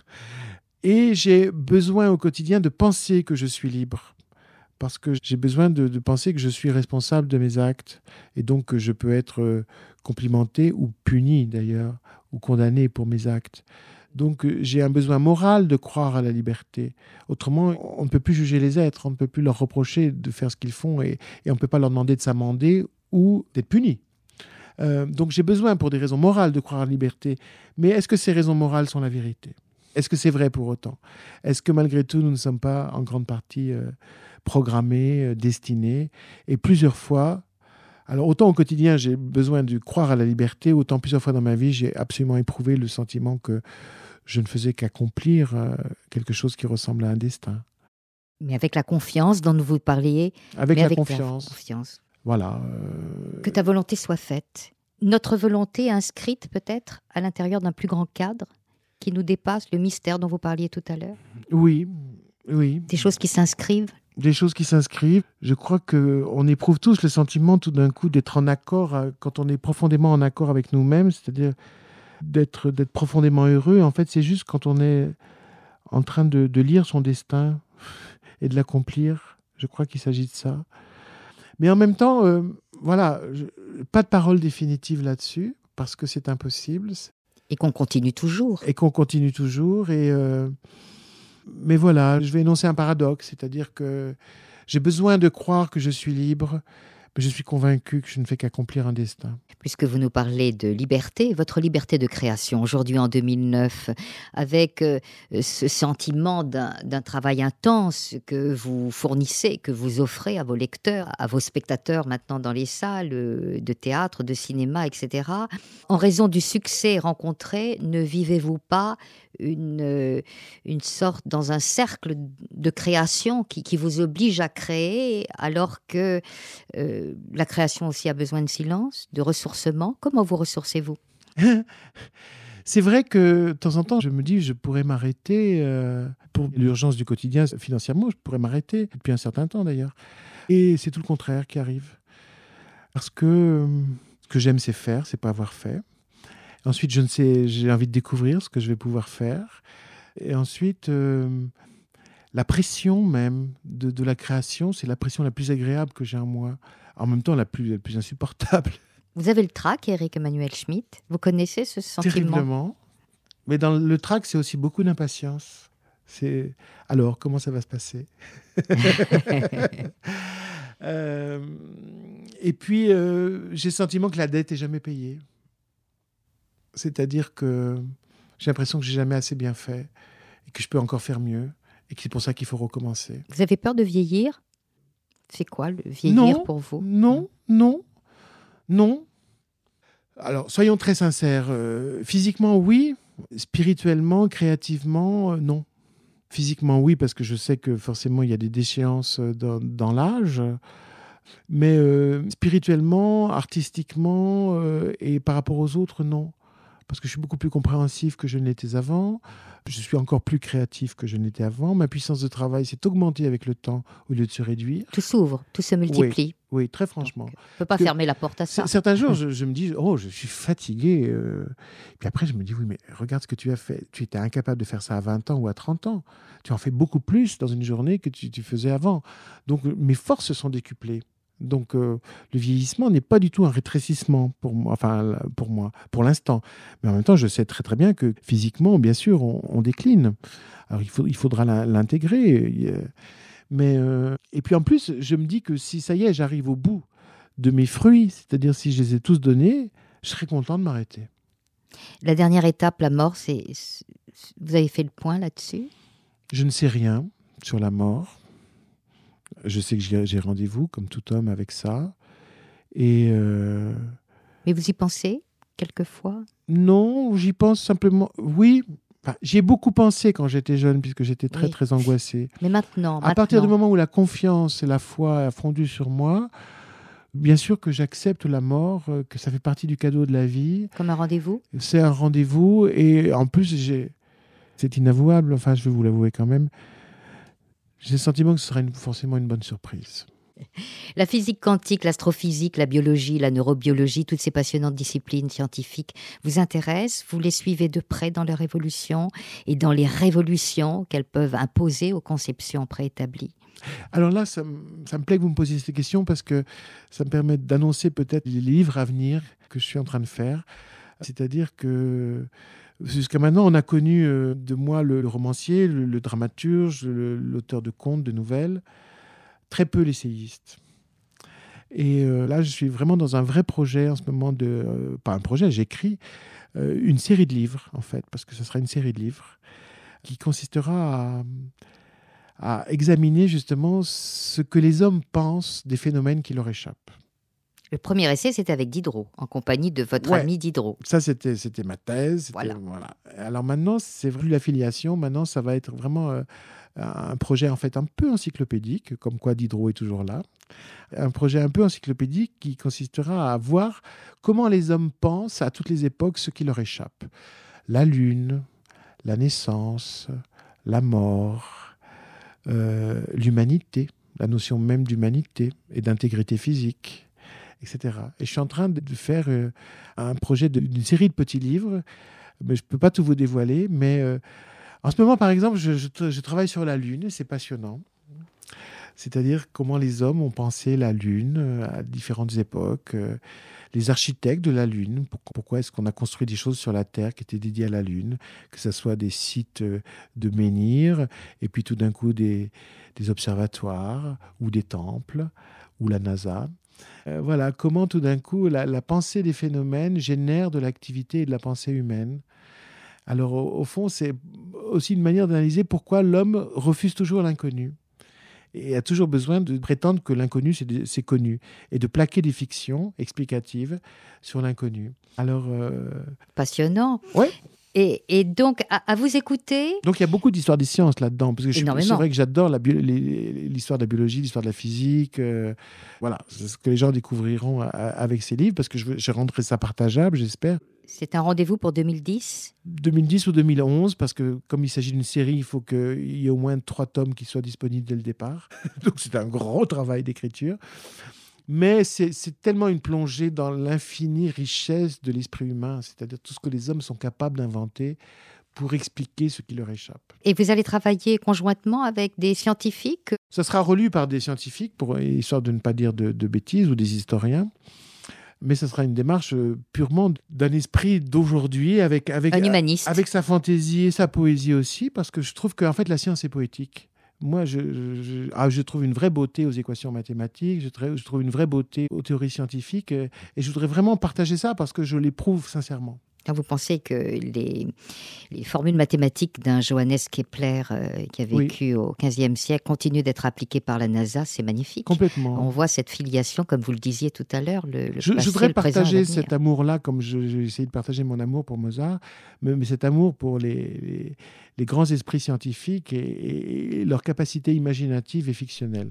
Et j'ai besoin au quotidien de penser que je suis libre. Parce que j'ai besoin de penser que je suis responsable de mes actes. Et donc que je peux être complimenté ou puni d'ailleurs, ou condamné pour mes actes. Donc j'ai un besoin moral de croire à la liberté. Autrement, on ne peut plus juger les êtres, on ne peut plus leur reprocher de faire ce qu'ils font et on ne peut pas leur demander de s'amender ou d'être puni. Donc j'ai besoin pour des raisons morales de croire à la liberté. Mais est-ce que ces raisons morales sont la vérité ? Est-ce que c'est vrai pour autant ? Est-ce que malgré tout, nous ne sommes pas en grande partie programmés, destinés ? Et plusieurs fois, alors autant au quotidien j'ai besoin de croire à la liberté, autant plusieurs fois dans ma vie j'ai absolument éprouvé le sentiment que je ne faisais qu'accomplir quelque chose qui ressemble à un destin. Mais avec la confiance dont vous parliez. Avec la confiance. Voilà. Que ta volonté soit faite. Notre volonté inscrite peut-être à l'intérieur d'un plus grand cadre qui nous dépasse, le mystère dont vous parliez tout à l'heure. Oui. Des choses qui s'inscrivent. Des choses qui s'inscrivent. Je crois qu'on éprouve tous le sentiment tout d'un coup d'être en accord, quand on est profondément en accord avec nous-mêmes, c'est-à-dire d'être profondément heureux. En fait, c'est juste quand on est en train de lire son destin et de l'accomplir. Je crois qu'il s'agit de ça. Mais en même temps, pas de parole définitive là-dessus, parce que c'est impossible. Et qu'on continue toujours. Mais voilà, je vais énoncer un paradoxe, c'est-à-dire que j'ai besoin de croire que je suis libre, mais je suis convaincu que je ne fais qu'accomplir un destin. Puisque vous nous parlez de liberté, votre liberté de création, aujourd'hui en 2009, avec ce sentiment d'un travail intense que vous fournissez, que vous offrez à vos lecteurs, à vos spectateurs maintenant dans les salles de théâtre, de cinéma, etc. En raison du succès rencontré, ne vivez-vous pas une sorte dans un cercle de création qui vous oblige à créer, alors que la création aussi a besoin de silence, de ressourcement. Comment vous ressourcez-vous ? C'est vrai que de temps en temps, je me dis, je pourrais m'arrêter pour l'urgence du quotidien financièrement, je pourrais m'arrêter depuis un certain temps d'ailleurs. Et c'est tout le contraire qui arrive. Parce que ce que j'aime, c'est faire, c'est pas avoir fait. Ensuite, j'ai envie de découvrir ce que je vais pouvoir faire. Et ensuite, la pression même de la création, c'est la pression la plus agréable que j'ai en moi. En même temps, la plus insupportable. Vous avez le trac, Éric Emmanuel Schmitt. Vous connaissez ce sentiment ? Terriblement. Mais dans le trac, c'est aussi beaucoup d'impatience. Alors, comment ça va se passer ? Et puis, j'ai le sentiment que la dette n'est jamais payée. C'est-à-dire que j'ai l'impression que j'ai jamais assez bien fait et que je peux encore faire mieux et que c'est pour ça qu'il faut recommencer. Vous avez peur de vieillir ? C'est quoi le vieillir pour vous ? Non. Alors, soyons très sincères. Physiquement, oui. Spirituellement, créativement, non. Physiquement, oui, parce que je sais que forcément, il y a des déchéances dans l'âge. Mais spirituellement, artistiquement et par rapport aux autres, non. Parce que je suis beaucoup plus compréhensif que je ne l'étais avant. Je suis encore plus créatif que je ne l'étais avant. Ma puissance de travail s'est augmentée avec le temps au lieu de se réduire. Tout s'ouvre, tout se multiplie. Oui, très franchement. Donc, on ne peut pas fermer la porte à ça. Certains jours, je me dis, oh, je suis fatigué. Puis après, je me dis, oui, mais regarde ce que tu as fait. Tu étais incapable de faire ça à 20 ans ou à 30 ans. Tu en fais beaucoup plus dans une journée que tu faisais avant. Donc, mes forces se sont décuplées. Donc, le vieillissement n'est pas du tout un rétrécissement pour moi, pour l'instant. Mais en même temps, je sais très très bien que physiquement, bien sûr, on décline. Alors, il faudra l'intégrer. Et puis en plus, je me dis que si ça y est, j'arrive au bout de mes fruits, c'est-à-dire si je les ai tous donnés, je serais content de m'arrêter. La dernière étape, la mort, vous avez fait le point là-dessus? Je ne sais rien sur la mort. Je sais que j'ai rendez-vous, comme tout homme, avec ça. Mais vous y pensez, quelquefois? Non, j'y pense simplement... Oui, j'y ai beaucoup pensé quand j'étais jeune, puisque j'étais très, très angoissé. Mais maintenant... À partir du moment où la confiance et la foi a fondu sur moi, bien sûr que j'accepte la mort, que ça fait partie du cadeau de la vie. Comme un rendez-vous? C'est un rendez-vous, et en plus, c'est inavouable, enfin, je vais vous l'avouer quand même. J'ai le sentiment que ce sera forcément une bonne surprise. La physique quantique, l'astrophysique, la biologie, la neurobiologie, toutes ces passionnantes disciplines scientifiques vous intéressent. Vous les suivez de près dans leur évolution et dans les révolutions qu'elles peuvent imposer aux conceptions préétablies. Alors là, ça me plaît que vous me posiez cette question parce que ça me permet d'annoncer peut-être les livres à venir que je suis en train de faire. C'est-à-dire que jusqu'à maintenant, on a connu de moi le romancier, le dramaturge, l'auteur de contes, de nouvelles, très peu l'essayiste. Et là, je suis vraiment dans un vrai projet en ce moment pas un projet, j'écris une série de livres, en fait, parce que ce sera une série de livres qui consistera à examiner justement ce que les hommes pensent des phénomènes qui leur échappent. Le premier essai, c'était avec Diderot, en compagnie de votre ami Diderot. Ça, c'était ma thèse. Voilà. Alors maintenant, c'est plus l'affiliation. Maintenant, ça va être vraiment un projet en fait un peu encyclopédique, comme quoi Diderot est toujours là. Un projet un peu encyclopédique qui consistera à voir comment les hommes pensent à toutes les époques ce qui leur échappe. La lune, la naissance, la mort, l'humanité, la notion même d'humanité et d'intégrité physique, etc. Et je suis en train de faire un projet d'une série de petits livres, mais je ne peux pas tout vous dévoiler, mais en ce moment, par exemple, je travaille sur la Lune, c'est passionnant. C'est-à-dire comment les hommes ont pensé la Lune à différentes époques, les architectes de la Lune, pourquoi est-ce qu'on a construit des choses sur la Terre qui étaient dédiées à la Lune, que ce soit des sites de menhirs, et puis tout d'un coup des observatoires, ou des temples, ou la NASA. Voilà, comment tout d'un coup la pensée des phénomènes génère de l'activité et de la pensée humaine. Alors au fond, c'est aussi une manière d'analyser pourquoi l'homme refuse toujours l'inconnu et a toujours besoin de prétendre que l'inconnu c'est connu et de plaquer des fictions explicatives sur l'inconnu. Alors passionnant. Ouais. Et donc, à vous écouter... Donc, il y a beaucoup d'histoires des sciences là-dedans. Parce que c'est vrai que j'adore l'histoire de la biologie, l'histoire de la physique. Voilà, c'est ce que les gens découvriront avec ces livres, parce que je rendrai ça partageable, j'espère. C'est un rendez-vous pour 2010 ? 2010 ou 2011, parce que comme il s'agit d'une série, il faut qu'il y ait au moins 3 tomes qui soient disponibles dès le départ. Donc, c'est un gros travail d'écriture. Mais c'est tellement une plongée dans l'infinie richesse de l'esprit humain, c'est-à-dire tout ce que les hommes sont capables d'inventer pour expliquer ce qui leur échappe. Et vous allez travailler conjointement avec des scientifiques ? Ça sera relu par des scientifiques, histoire de ne pas dire de bêtises, ou des historiens. Mais ça sera une démarche purement d'un esprit d'aujourd'hui, avec un humaniste. Avec sa fantaisie et sa poésie aussi, parce que je trouve qu'en fait la science est poétique. Moi, je trouve une vraie beauté aux équations mathématiques, je trouve une vraie beauté aux théories scientifiques, et je voudrais vraiment partager ça parce que je l'éprouve sincèrement. Vous pensez que les formules mathématiques d'un Johannes Kepler qui a vécu au XVe siècle continuent d'être appliquées par la NASA, c'est magnifique. Complètement. On voit cette filiation, comme vous le disiez tout à l'heure, le Je passé, voudrais le présent et partager l'avenir. cet amour-là, comme j'ai essayé de partager mon amour pour Mozart, mais cet amour pour les grands esprits scientifiques et leur capacité imaginative et fictionnelle.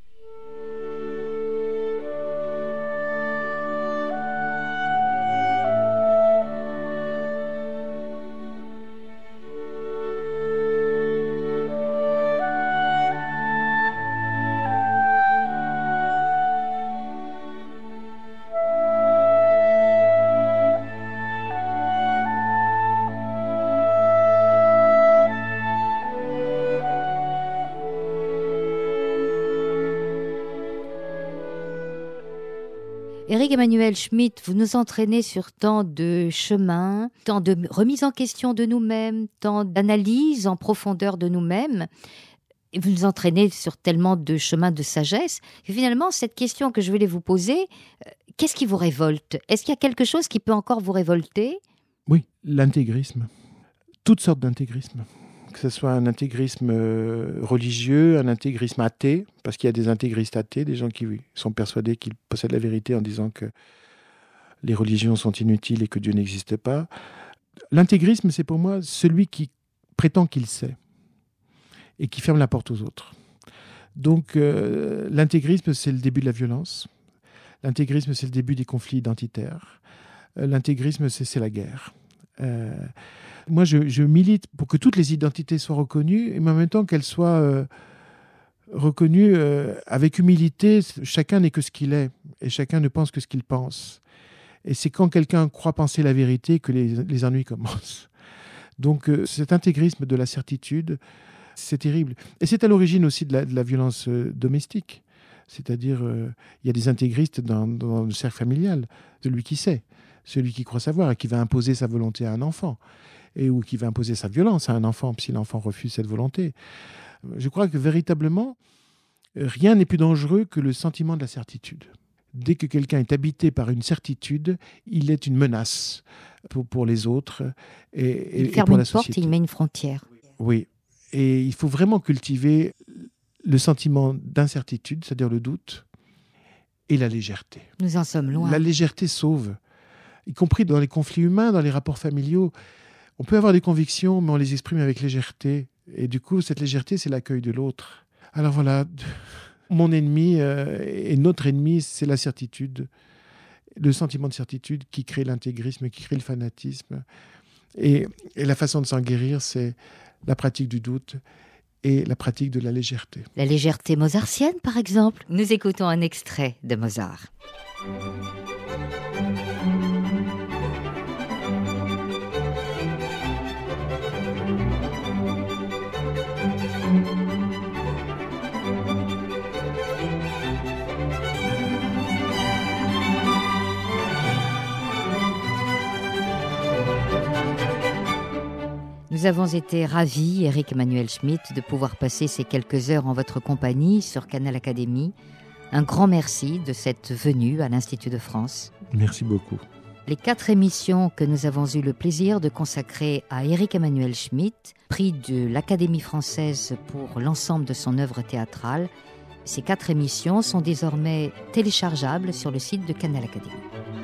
Éric Emmanuel Schmitt, vous nous entraînez sur tant de chemins, tant de remise en question de nous-mêmes, tant d'analyse en profondeur de nous-mêmes. Et vous nous entraînez sur tellement de chemins de sagesse que finalement, cette question que je voulais vous poser, qu'est-ce qui vous révolte? Est-ce qu'il y a quelque chose qui peut encore vous révolter? Oui, l'intégrisme. Toutes sortes d'intégrisme. Que ce soit un intégrisme religieux, un intégrisme athée, parce qu'il y a des intégristes athées, des gens qui sont persuadés qu'ils possèdent la vérité en disant que les religions sont inutiles et que Dieu n'existe pas. L'intégrisme, c'est pour moi celui qui prétend qu'il sait et qui ferme la porte aux autres. Donc l'intégrisme, c'est le début de la violence. L'intégrisme, c'est le début des conflits identitaires. L'intégrisme, c'est la guerre. Moi, je milite pour que toutes les identités soient reconnues, mais en même temps qu'elles soient reconnues avec humilité. Chacun n'est que ce qu'il est, et chacun ne pense que ce qu'il pense. Et c'est quand quelqu'un croit penser la vérité que les ennuis commencent. Donc cet intégrisme de la certitude, c'est terrible. Et c'est à l'origine aussi de la violence domestique. C'est-à-dire, il y a des intégristes dans le cercle familial. Celui qui sait, celui qui croit savoir et qui va imposer sa volonté à un enfant. Ou qui va imposer sa violence à un enfant si l'enfant refuse cette volonté. Je crois que véritablement, rien n'est plus dangereux que le sentiment de la certitude. Dès que quelqu'un est habité par une certitude, il est une menace pour les autres et ferme pour la une porte, société. il met une frontière. Oui, et il faut vraiment cultiver le sentiment d'incertitude, c'est-à-dire le doute, et la légèreté. Nous en sommes loin. La légèreté sauve, y compris dans les conflits humains, dans les rapports familiaux. On peut avoir des convictions, mais on les exprime avec légèreté. Et du coup, cette légèreté, c'est l'accueil de l'autre. Alors voilà, mon ennemi et notre ennemi, c'est la certitude. Le sentiment de certitude qui crée l'intégrisme, qui crée le fanatisme. Et la façon de s'en guérir, c'est la pratique du doute et la pratique de la légèreté. La légèreté mozartienne, par exemple. Nous écoutons un extrait de Mozart. Nous avons été ravis, Éric Emmanuel Schmitt, de pouvoir passer ces quelques heures en votre compagnie sur Canal Académie. Un grand merci de cette venue à l'Institut de France. Merci beaucoup. Les 4 émissions que nous avons eu le plaisir de consacrer à Éric Emmanuel Schmitt, prix de l'Académie française pour l'ensemble de son œuvre théâtrale, ces 4 émissions sont désormais téléchargeables sur le site de Canal Académie.